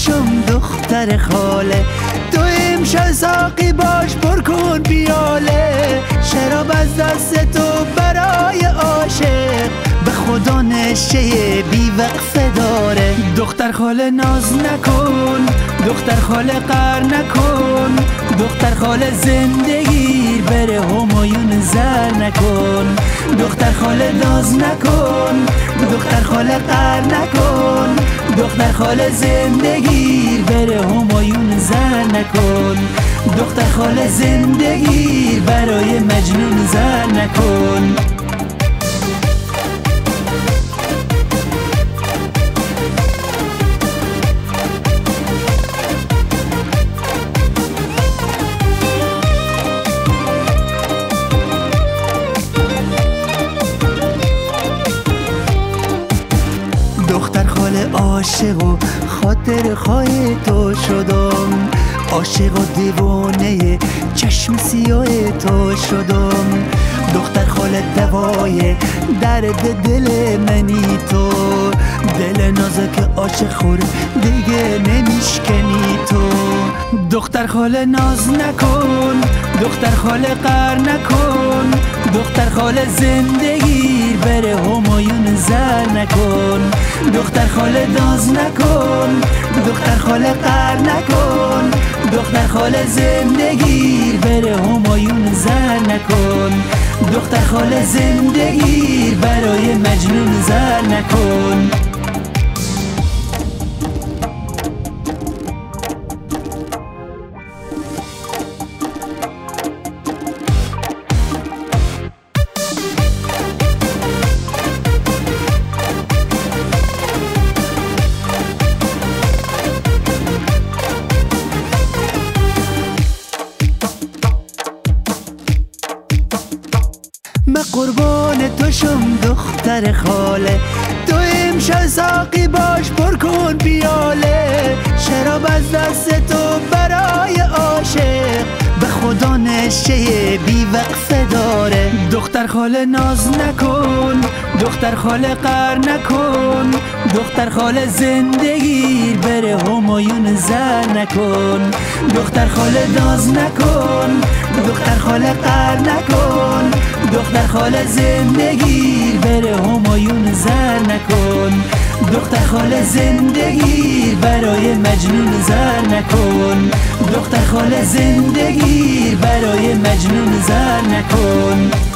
توشم دختر خاله، تو امشب ساقی باش پر کن پیاله، شراب از دست تو برای عاشق به خدا نشه بی وقفه داره. دختر خاله ناز نکن، دختر خاله قهر نکن، دختر خاله زندگی بره همایون زر نکن. دختر خاله ناز نکن، دختر خاله قهر نکن، دختر خاله زندگی بره همایون زر نکن. دختر خاله زندگی برای مجنون زر نکن. دختر خاله عاشق و خاطر خواه تو شدم، عاشق و دیوانه چشم سیاه تو شدم. دختر خاله دوای درد دل منی تو، دل نازک عاشق خور دیگه نمیشکنی تو. دختر خاله ناز نکن، دختر خاله قهر نکن، دختر خاله زندگی بره همایون زر نکن. دختر خاله ناز نکن، دختر خاله قهر نکن، دختر خاله زندگی بره همایون زر نکن. دختر خاله زندگی برای مجنون زر نکن. من قربان توشم دختر خاله، تو امشب ساقی باش پر کن پیاله، شراب از دست تو برای عاشق به خدا نشه بی وقفه داره. دختر خاله ناز نکن، دختر خاله قهر نکن، دختر خاله زندگی بره همایون زر نکن. دختر خاله ناز نکن، دختر خاله قهر نکن، دختر خاله زندگی بره همایون زر نکن. دختر خاله زندگی برای مجنون زر نکن. دختر خاله زندگی برای مجنون زر نکن.